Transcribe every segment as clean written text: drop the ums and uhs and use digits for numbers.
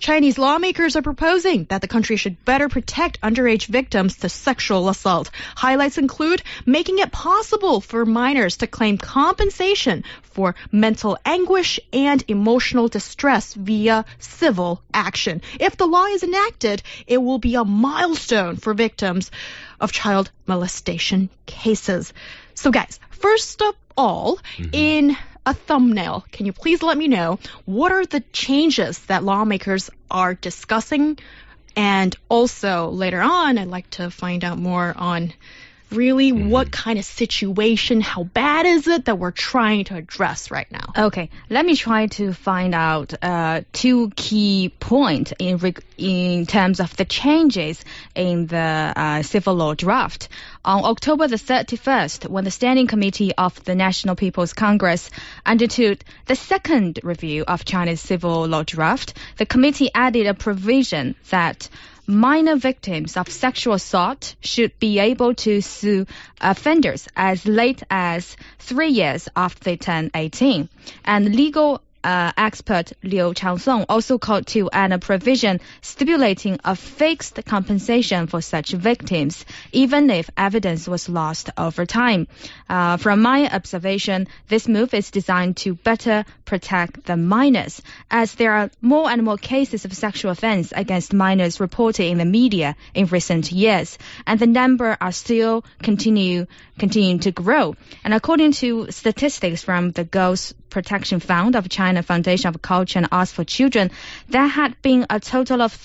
Chinese lawmakers are proposing that the country should better protect underage victims to sexual assault. Highlights include making it possible for minors to claim compensation for mental anguish and emotional distress via civil action. If the law is enacted, it will be a milestone for victims of child molestation cases. So guys, first of all, in a thumbnail, can you please let me know what are the changes that lawmakers are discussing? And also later on, I'd like to find out more on really what kind of situation, how bad is it that we're trying to address right now? Okay, let me try to find out two key points in terms of the changes in the civil law draft. On October the 31st, when the Standing Committee of the National People's Congress undertook the second review of China's civil law draft, the committee added a provision that minor victims of sexual assault should be able to sue offenders as late as 3 years after they turn 18. And legal expert Liu Changsong also called to add a provision stipulating a fixed compensation for such victims, even if evidence was lost over time. From my observation, this move is designed to better protect the minors, as there are more and more cases of sexual offense against minors reported in the media in recent years, and the number are still continuing to grow. And according to statistics from the Girls Protection Fund of China Foundation of Culture and Arts for Children, there had been a total of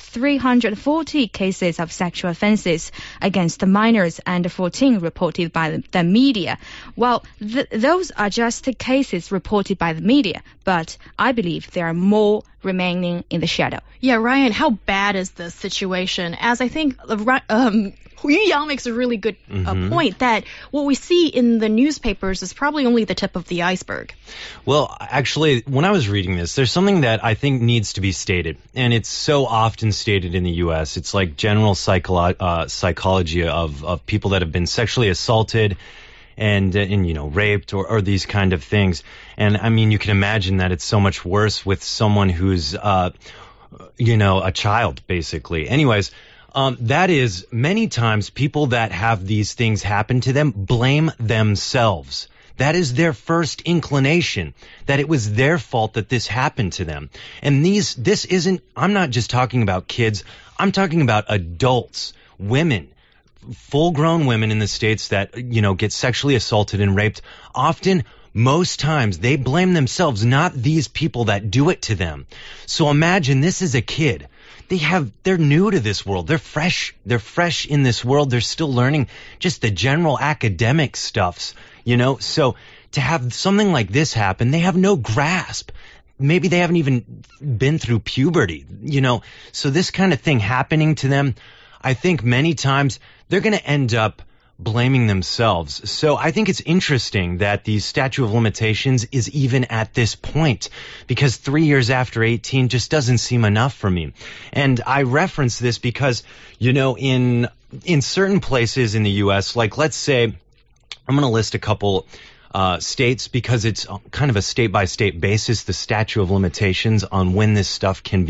340 cases of sexual offenses against the minors and 14 reported by the media. Well, those are just cases reported by the media, but I believe there are more remaining in the shadow. Yeah, Ryan, how bad is this situation? As I think Yu Yang makes a really good point that what we see in the newspapers is probably only the tip of the iceberg. Well, actually, when I was reading this, there's something that I think needs to be stated, and it's so often stated in the U.S. It's like general psychology of people that have been sexually assaulted and raped or these kind of things. And I mean, you can imagine that it's so much worse with someone who's a child, basically. Anyways, that is many times people that have these things happen to them blame themselves. That is their first inclination, that it was their fault that this happened to them. And this isn't, I'm not just talking about kids, I'm talking about adults, women, full-grown women in the States that, get sexually assaulted and raped. Often, most times, they blame themselves, not these people that do it to them. So imagine this is a kid. They're new to this world. They're fresh in this world. They're still learning just the general academic stuffs, So to have something like this happen, they have no grasp. Maybe they haven't even been through puberty, So this kind of thing happening to them, I think many times they're going to end up blaming themselves. So I think it's interesting that the statute of limitations is even at this point, because 3 years after 18 just doesn't seem enough for me. And I reference this because, in certain places in the U.S., like let's say, I'm going to list a couple states because it's kind of a state-by-state basis, the statute of limitations on when this stuff can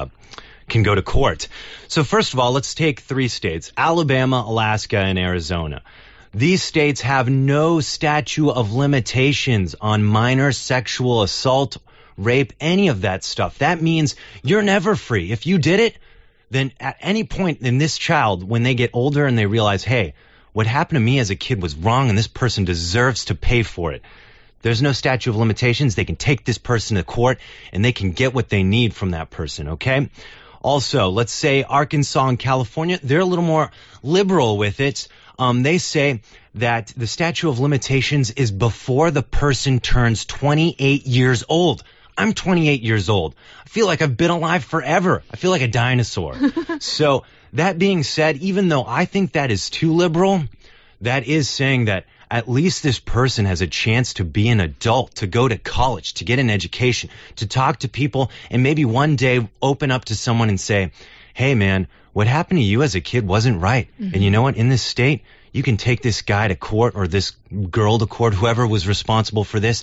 go to court. So first of all, let's take 3 states, Alabama, Alaska, and Arizona. These states have no statute of limitations on minor sexual assault, rape, any of that stuff. That means you're never free. If you did it, then at any point in this child, when they get older and they realize, hey, what happened to me as a kid was wrong and this person deserves to pay for it. There's no statute of limitations. They can take this person to court and they can get what they need from that person, okay? Also, let's say Arkansas and California, they're a little more liberal with it. They say that the statute of limitations is before the person turns 28 years old. I'm 28 years old. I feel like I've been alive forever. I feel like a dinosaur. So that being said, even though I think that is too liberal, that is saying that at least this person has a chance to be an adult, to go to college, to get an education, to talk to people, and maybe one day open up to someone and say, hey, man, what happened to you as a kid wasn't right. And you know what? In this state, you can take this guy to court or this girl to court, whoever was responsible for this,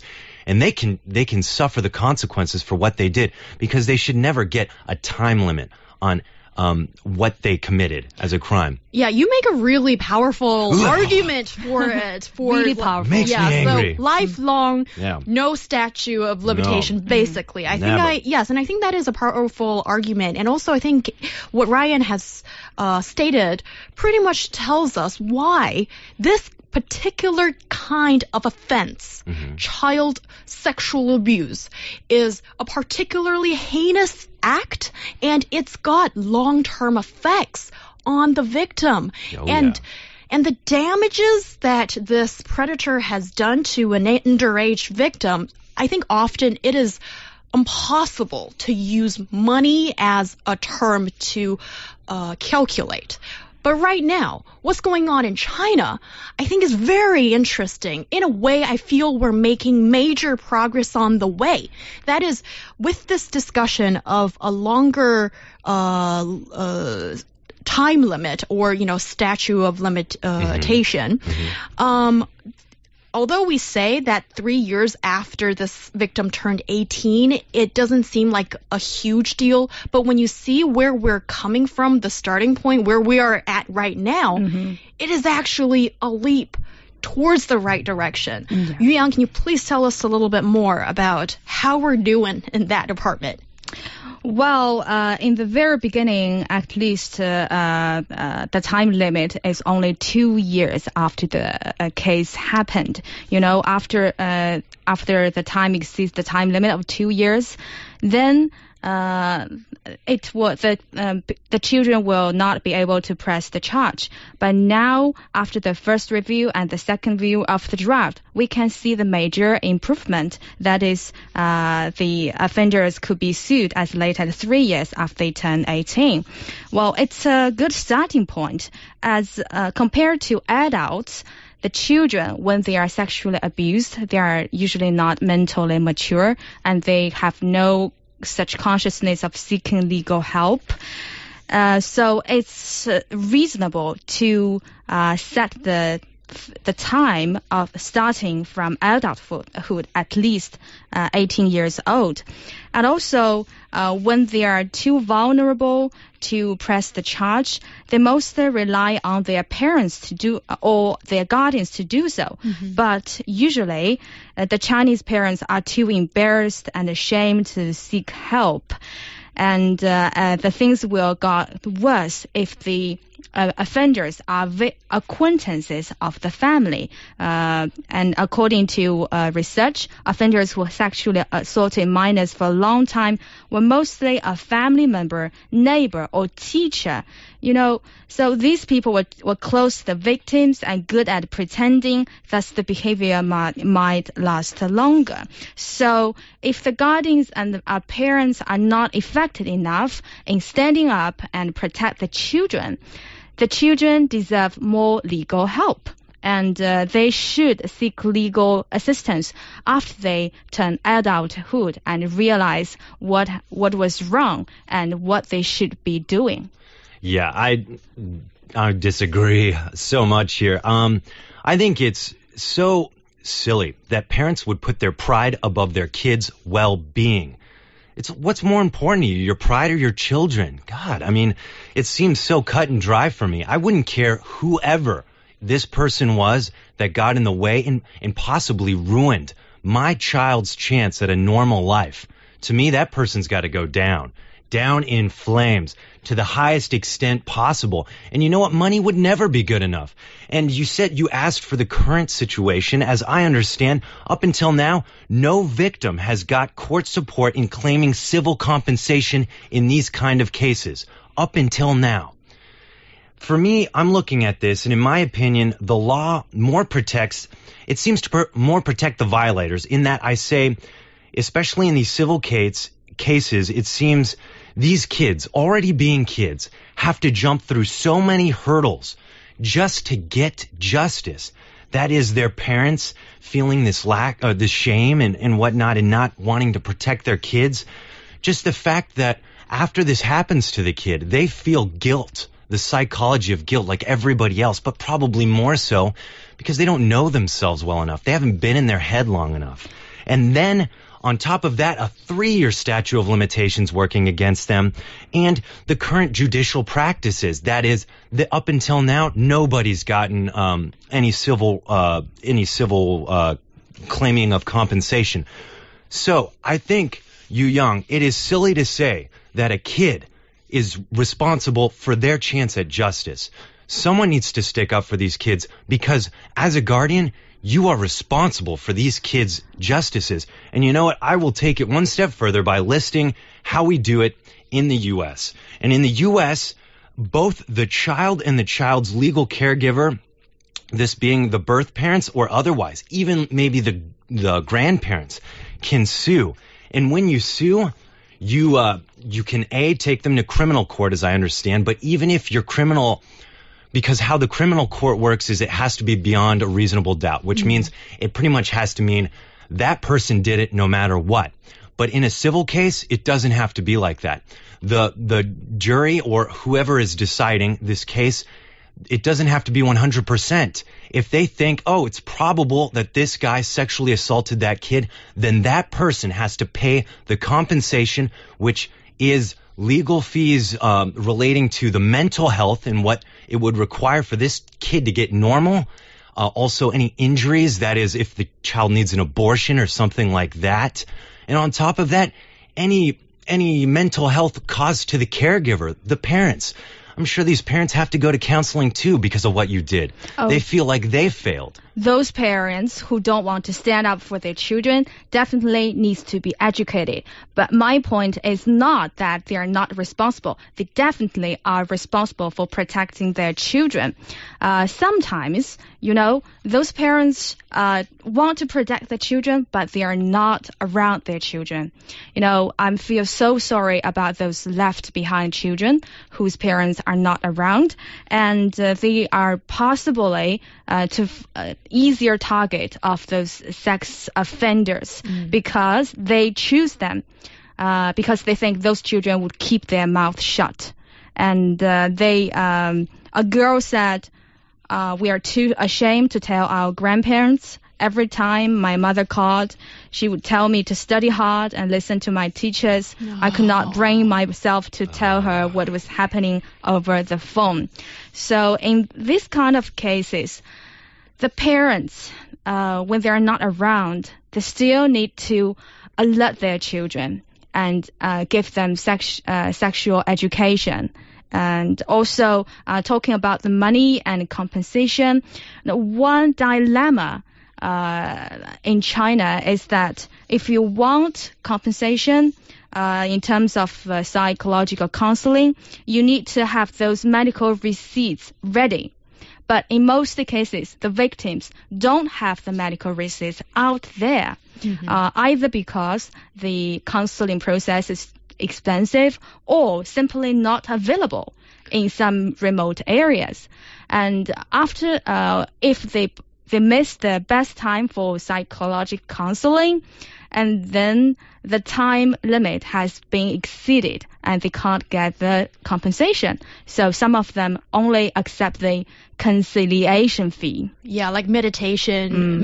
and they can suffer the consequences for what they did, because they should never get a time limit on what they committed as a crime. Yeah, you make a really powerful argument for it. Really powerful. Makes me angry. So lifelong, Yeah. no statute of limitation, No. basically. I Never. think and I think that is a powerful argument. And also, I think what Ryan has stated pretty much tells us why this particular kind of offense, child sexual abuse, is a particularly heinous act, and it's got long-term effects on the victim. Oh, And the damages that this predator has done to an underage victim, I think often it is impossible to use money as a term to calculate. But right now, what's going on in China, I think is very interesting. In a way, I feel we're making major progress on the way. That is, with this discussion of a longer time limit or, statute of limitation, although we say that 3 years after this victim turned 18, it doesn't seem like a huge deal. But when you see where we're coming from, the starting point, where we are at right now, it is actually a leap towards the right direction. Yeah. Yu Yang, can you please tell us a little bit more about how we're doing in that department? Well, in the very beginning, at least the time limit is only 2 years after the case happened. After the time exceeds the time limit of 2 years, then the children will not be able to press the charge. But now, after the first review and the second review of the draft, we can see the major improvement. That is, the offenders could be sued as late as 3 years after they turn 18. Well, it's a good starting point. As compared to adults, the children, when they are sexually abused, they are usually not mentally mature, and they have no such consciousness of seeking legal help. So it's reasonable to set the time of starting from adulthood at least 18 years old. And also, when they are too vulnerable to press the charge, they mostly rely on their parents to do, or their guardians to do so. But usually, the Chinese parents are too embarrassed and ashamed to seek help. And the things will get worse if the offenders are acquaintances of the family. And according to research, offenders who sexually assaulted minors for a long time were mostly a family member, neighbor, or teacher. So these people were close to the victims and good at pretending, thus the behavior might last longer. So if the guardians and our parents are not effective enough in standing up and protect the children deserve more legal help. And they should seek legal assistance after they turn adulthood and realize what was wrong and what they should be doing. Yeah, I disagree so much here. I think it's so silly that parents would put their pride above their kids' well-being. It's what's more important to you, your pride or your children? God, it seems so cut and dry for me. I wouldn't care whoever this person was that got in the way and possibly ruined my child's chance at a normal life. To me, that person's got to go down in flames to the highest extent possible. And you know what? Money would never be good enough. And you said you asked for the current situation. As I understand, up until now, no victim has got court support in claiming civil compensation in these kind of cases. Up until now. For me, I'm looking at this, and in my opinion, the law it seems to more protect the violators, in that I say, especially in these civil cases, it seems these kids, already being kids, have to jump through so many hurdles just to get justice. That is, their parents feeling this shame and whatnot, and not wanting to protect their kids. Just the fact that after this happens to the kid, they feel guilt, the psychology of guilt, like everybody else, but probably more so because they don't know themselves well enough. They haven't been in their head long enough. And then on top of that, a 3-year statute of limitations working against them, and the current judicial practices. That is, up until now, nobody's gotten any civil claiming of compensation. So I think, Yu Yang, it is silly to say that a kid is responsible for their chance at justice. Someone needs to stick up for these kids, because as a guardian, you are responsible for these kids' justices. And you know what? I will take it one step further by listing how we do it in the U.S. And in the U.S., both the child and the child's legal caregiver, this being the birth parents or otherwise, even maybe the grandparents, can sue. And when you sue, you can take them to criminal court, as I understand, but even if you're criminal, because how the criminal court works is it has to be beyond a reasonable doubt, which means it pretty much has to mean that person did it no matter what. But in a civil case, it doesn't have to be like that. The jury or whoever is deciding this case, it doesn't have to be 100%. If they think, oh, it's probable that this guy sexually assaulted that kid, then that person has to pay the compensation, which is legal fees relating to the mental health and what it would require for this kid to get normal. Also, any injuries, that is, if the child needs an abortion or something like that. And on top of that, any mental health caused to the caregiver, the parents. I'm sure these parents have to go to counseling too because of what you did. Oh. They feel like they failed. Those parents who don't want to stand up for their children definitely needs to be educated. But my point is not that they are not responsible. They definitely are responsible for protecting their children. Sometimes, those parents want to protect their children, but they are not around their children. I feel so sorry about those left behind children whose parents are not around, and they are possibly easier target of those sex offenders because they choose them because they think those children would keep their mouth shut. And a girl said, we are too ashamed to tell our grandparents. Every time my mother called, she would tell me to study hard and listen to my teachers. No. I could not bring myself to tell her what was happening over the phone. So in this kind of cases, the parents, when they're not around, they still need to alert their children and give them sexual education. And also talking about the money and compensation, one dilemma in China is that if you want compensation in terms of psychological counseling, you need to have those medical receipts ready. But in most cases, the victims don't have the medical receipts out there, either because the counseling process is expensive or simply not available in some remote areas. And after, if they miss the best time for psychological counseling, and then the time limit has been exceeded and they can't get the compensation. So some of them only accept the conciliation fee. Yeah, like mediation.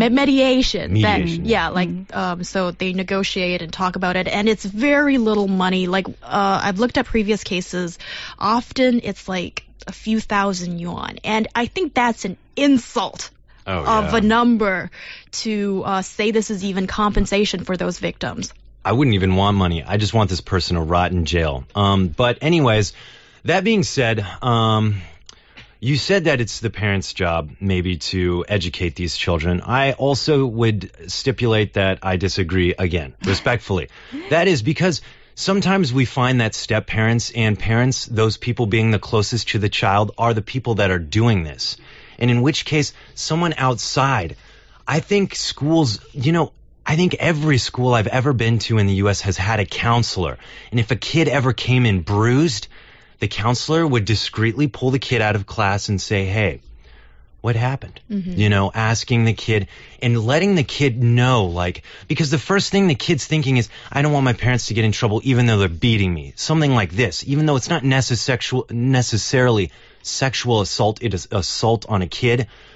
So they negotiate and talk about it, and it's very little money. Like, I've looked at previous cases. Often it's like a few thousand yuan, and I think that's an insult of a number to say this is even compensation for those victims. I wouldn't even want money. I just want this person to rot in jail. But anyways, that being said, you said that it's the parents' job maybe to educate these children. I also would stipulate that I disagree again, respectfully. That is because sometimes we find that step-parents and parents, those people being the closest to the child, are the people that are doing this. And in which case, someone outside, I think schools, I think every school I've ever been to in the U.S. has had a counselor. And if a kid ever came in bruised, the counselor would discreetly pull the kid out of class and say, hey, what happened? Asking the kid and letting the kid know, because the first thing the kid's thinking is, I don't want my parents to get in trouble even though they're beating me. Something like this, even though it's not necessarily sexual assault, it is assault on a kid.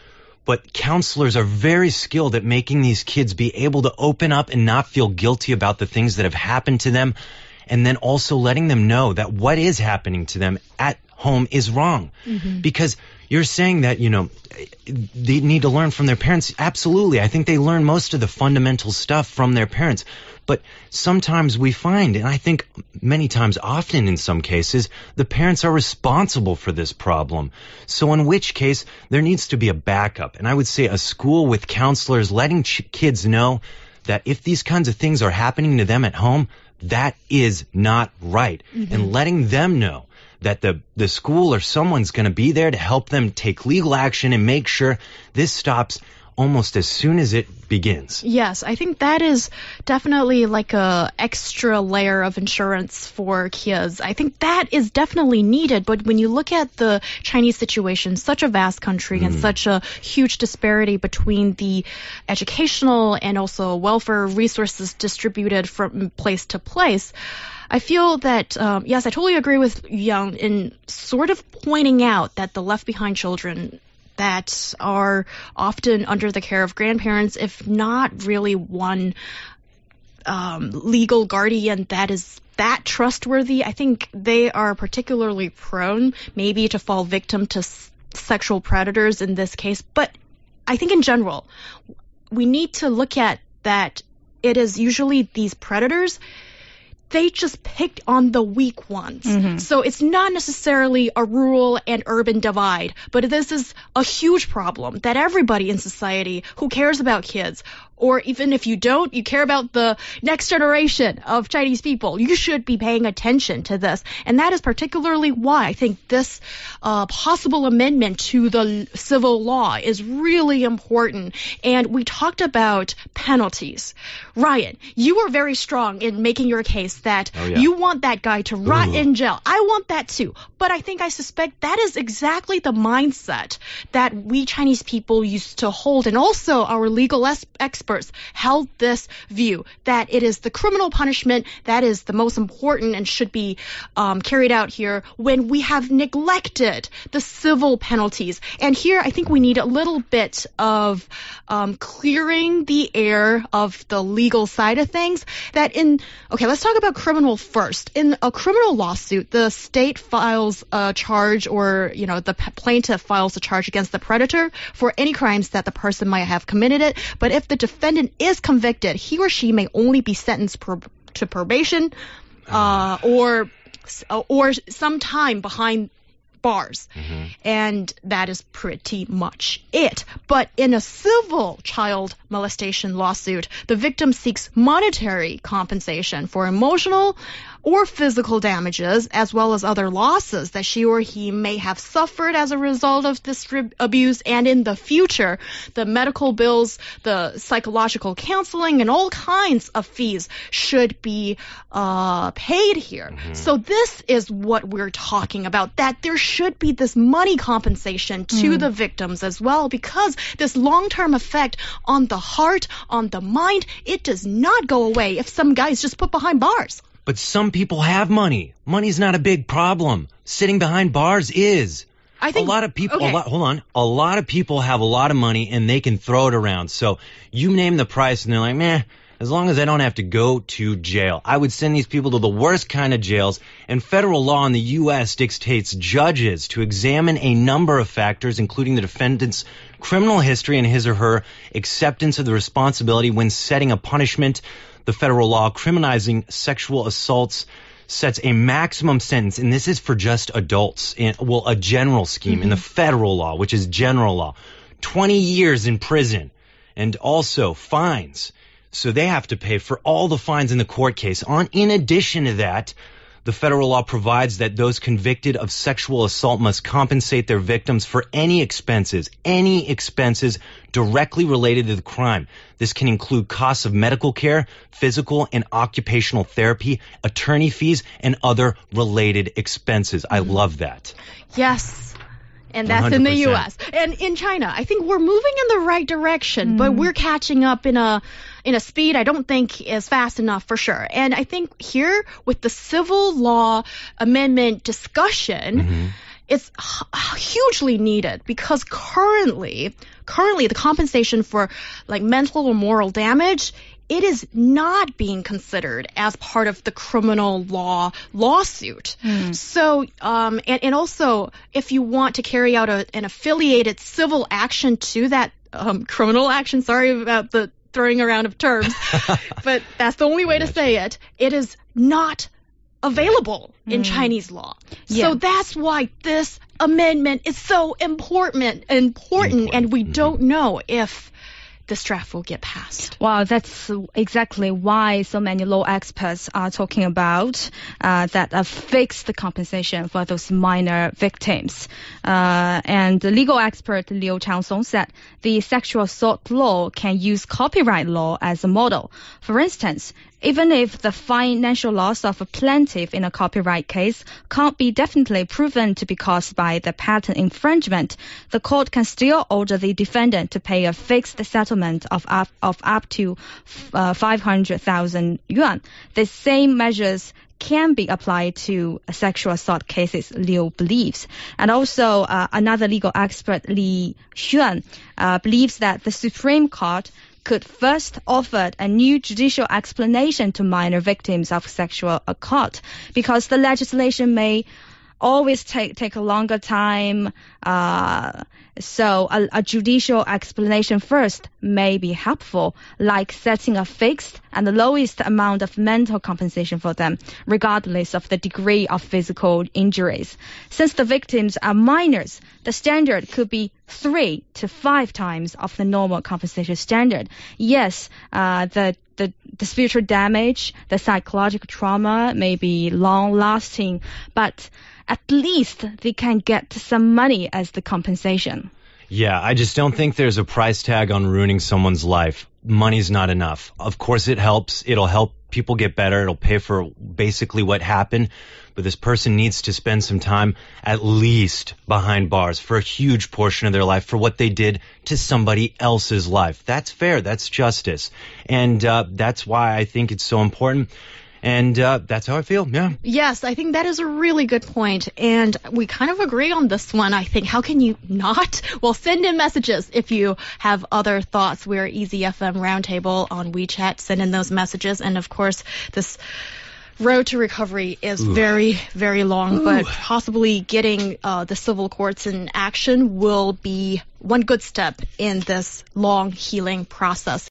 But counselors are very skilled at making these kids be able to open up and not feel guilty about the things that have happened to them, and then also letting them know that what is happening to them at home is wrong. Because you're saying that, they need to learn from their parents. Absolutely. I think they learn most of the fundamental stuff from their parents. But sometimes we find, and I think many times, often in some cases, the parents are responsible for this problem. So in which case, there needs to be a backup. And I would say a school with counselors letting kids know that if these kinds of things are happening to them at home, that is not right. And letting them know that the school or someone's going to be there to help them take legal action and make sure this stops almost as soon as it begins. Yes, I think that is definitely like a extra layer of insurance for kids. I think that is definitely needed. But when you look at the Chinese situation, such a vast country and such a huge disparity between the educational and also welfare resources distributed from place to place, I feel that, yes, I totally agree with Yang in sort of pointing out that the left behind children that are often under the care of grandparents, if not really one legal guardian that is that trustworthy, I think they are particularly prone maybe to fall victim to sexual predators in this case. But I think in general, we need to look at that it is usually these predators, they just picked on the weak ones. So it's not necessarily a rural and urban divide, but this is a huge problem that everybody in society who cares about kids, or even if you don't, you care about the next generation of Chinese people, you should be paying attention to this. And that is particularly why I think this possible amendment to the civil law is really important. And we talked about penalties. Ryan, you were very strong in making your case that you want that guy to rot in jail. I want that too. But I suspect that is exactly the mindset that we Chinese people used to hold, and also our legal experts held this view that it is the criminal punishment that is the most important and should be carried out here when we have neglected the civil penalties. And here I think we need a little bit of clearing the air of the legal side of things. Let's talk about criminal first. In a criminal lawsuit, the state files a charge, or the plaintiff files a charge against the predator for any crimes that the person might have committed it. But if the defendant is convicted, he or she may only be sentenced to probation or some time behind bars. And that is pretty much it. But in a civil child molestation lawsuit, the victim seeks monetary compensation for emotional or physical damages, as well as other losses that she or he may have suffered as a result of this abuse. And in the future, the medical bills, the psychological counseling, and all kinds of fees should be paid here. So this is what we're talking about, that there should be this money compensation to the victims as well, because this long-term effect on the heart, on the mind, it does not go away if some guy is just put behind bars. But some people have money. Money's not a big problem. Sitting behind bars is. I think a lot of people, a lot of people have a lot of money and they can throw it around. So you name the price and they're like, meh, as long as I don't have to go to jail. I would send these people to the worst kind of jails, and federal law in the U.S. dictates judges to examine a number of factors, including the defendant's criminal history and his or her acceptance of the responsibility when setting a punishment. The federal law criminalizing sexual assaults sets a maximum sentence, and this is for just adults, a general scheme in the federal law, which is general law, 20 years in prison, and also fines. So they have to pay for all the fines in the court case. In addition to that, the federal law provides that those convicted of sexual assault must compensate their victims for any expenses directly related to the crime. This can include costs of medical care, physical and occupational therapy, attorney fees, and other related expenses. I love that. Yes. And that's 100%. In the U.S. And in China, I think we're moving in the right direction, but we're catching up in a speed I don't think is fast enough for sure. And I think here with the civil law amendment discussion, it's hugely needed because currently the compensation for like mental or moral damage, it is not being considered as part of the criminal law lawsuit. So, and also, if you want to carry out an affiliated civil action to that criminal action, sorry about the throwing around of terms, but that's the only way to say it, it is not available in Chinese law. So that's why this amendment is so important. And we don't know if this draft will get passed. Well, that's exactly why so many law experts are talking about that a fixed compensation for those minor victims. And the legal expert Liu Changsong said the sexual assault law can use copyright law as a model. For instance, even if the financial loss of a plaintiff in a copyright case can't be definitely proven to be caused by the patent infringement, the court can still order the defendant to pay a fixed settlement of up to 500,000 yuan. The same measures can be applied to sexual assault cases, Liu believes. And also, another legal expert, Li Xuan, believes that the Supreme Court could first offer a new judicial explanation to minor victims of sexual assault, because the legislation may always take a longer time. So a judicial explanation first may be helpful, like setting a fixed and the lowest amount of mental compensation for them, regardless of the degree of physical injuries. Since the victims are minors, the standard could be 3 to 5 times of the normal compensation standard. Yes, the spiritual damage, the psychological trauma may be long-lasting, but at least they can get some money as the compensation. Yeah, I just don't think there's a price tag on ruining someone's life. Money's not enough. Of course it helps. It'll help people get better. It'll pay for basically what happened. But this person needs to spend some time at least behind bars for a huge portion of their life for what they did to somebody else's life. That's fair. That's justice. And that's why I think it's so important. And that's how I feel, yeah. Yes, I think that is a really good point. And we kind of agree on this one, I think. How can you not? Well, send in messages if you have other thoughts. We're Easy FM Roundtable on WeChat. Send in those messages. And, of course, this road to recovery is very, very long. But possibly getting the civil courts in action will be one good step in this long healing process.